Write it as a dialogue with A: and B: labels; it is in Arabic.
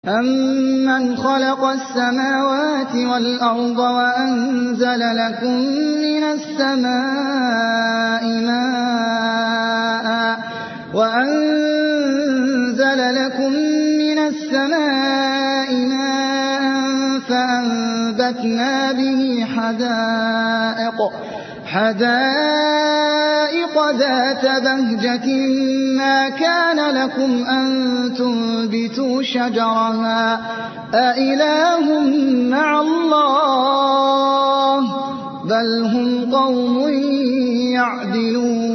A: أَمَّنْ خَلَقَ السَّمَاوَاتِ وَالْأَرْضَ وَأَنزَلَ لَكُم مِّنَ السَّمَاءِ مَاءً فَأَنبَتْنَا بِهِ حَدَائِقَ ذَاتَ بَهْجَةٍ مَّا كَانَ لَكُمْ أَن تُنبِتُوا شَجَرَهَا ۗ أَإِلَٰهٌ مَّعَ اللَّهِ ۚ بَلْ هُمْ قَوْمٌ يَعْدِلُونَ